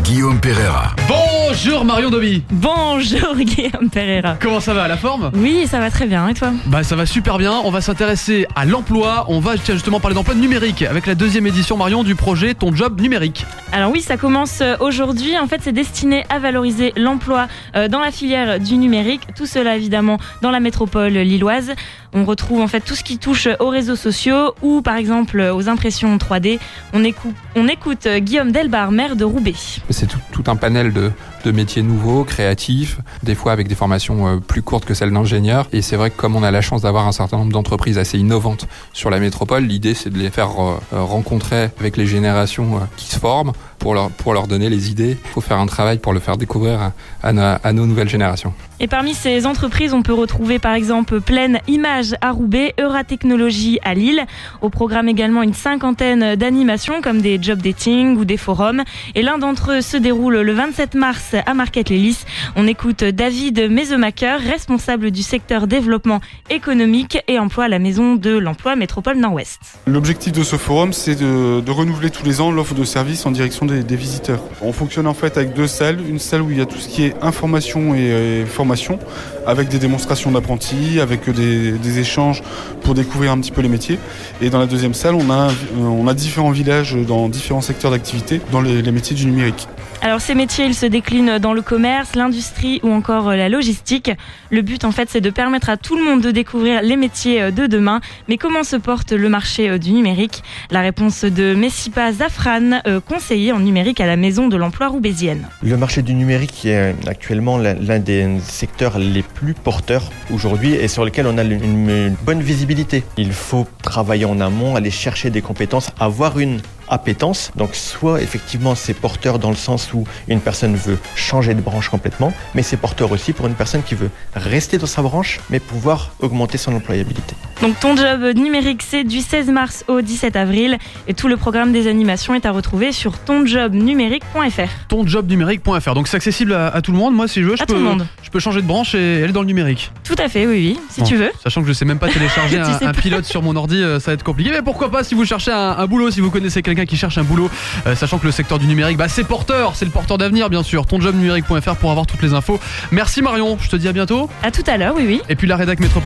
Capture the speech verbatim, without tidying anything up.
Guillaume Pereira. Bonjour Marion Doby. Bonjour Guillaume Pereira. Comment ça va, la forme? Oui, ça va très bien, et toi? Bah ça va super bien, on va s'intéresser à l'emploi, on va justement parler d'emploi numérique avec la deuxième édition Marion du projet Ton Job Numérique. Alors oui, ça commence aujourd'hui, en fait c'est destiné à valoriser l'emploi dans la filière du numérique, tout cela évidemment dans la métropole lilloise. On retrouve en fait tout ce qui touche aux réseaux sociaux ou par exemple aux impressions trois D. On écoute, on écoute Guillaume Delbar, maire de Roubaix. C'est tout, tout un panel de, de métiers nouveaux, créatifs, des fois avec des formations plus courtes que celles d'ingénieurs. Et c'est vrai que comme on a la chance d'avoir un certain nombre d'entreprises assez innovantes sur la métropole, l'idée c'est de les faire rencontrer avec les générations qui se forment pour leur, pour leur donner les idées. Il faut faire un travail pour le faire découvrir à, à, à nos nouvelles générations. Et parmi ces entreprises, on peut retrouver par exemple Pleine Image à Roubaix, Euratechnologie à Lille. Au programme également une cinquantaine d'animations comme des job dating ou des forums. Et l'un d'entre eux se déroule le vingt-sept mars à Marquette-les-Lys. On écoute David Mesemacher, responsable du secteur développement économique et emploi à la Maison de l'Emploi Métropole Nord-Ouest. L'objectif de ce forum, c'est de, de renouveler tous les ans l'offre de services en direction des, des visiteurs. On fonctionne en fait avec deux salles. Une salle où il y a tout ce qui est information et, et formation, avec des démonstrations d'apprentis, avec des, des échanges pour découvrir un petit peu les métiers. Et dans la deuxième salle, on a, on a différents villages dans différents secteurs d'activité dans les, les métiers du numérique. Alors ces métiers, ils se déclinent dans le commerce, l'industrie ou encore la logistique. Le but en fait, c'est de permettre à tout le monde de découvrir les métiers de demain. Mais comment se porte le marché du numérique? La réponse de Messipa Zafran, conseiller en numérique à la Maison de l'Emploi roubaisienne. Le marché du numérique est actuellement l'un des secteurs les plus porteurs aujourd'hui et sur lequel on a une, une bonne visibilité. Il faut travailler en amont, aller chercher des compétences, avoir une appétence. Donc soit effectivement c'est porteur dans le sens où une personne veut changer de branche complètement, mais c'est porteur aussi pour une personne qui veut rester dans sa branche mais pouvoir augmenter son employabilité. Donc Ton Job Numérique, c'est du seize mars au dix-sept avril et tout le programme des animations est à retrouver sur ton job numérique point f r. ton job numérique point f r. Donc c'est accessible à, à tout le monde. Moi si je veux, je à peux, tout le monde. je peux changer de branche et aller dans le numérique. Tout à fait, oui, oui, si bon, tu veux. Sachant que je sais même pas télécharger un, un pilote sur mon ordi, ça va être compliqué. Mais pourquoi pas si vous cherchez un, un boulot, si vous connaissez quelqu'un qui cherche un boulot, euh, sachant que le secteur du numérique, bah c'est porteur, c'est le porteur d'avenir bien sûr. ton job numérique point f r pour avoir toutes les infos. Merci Marion, je te dis à bientôt. À tout à l'heure, oui, oui. Et puis la rédac métropole.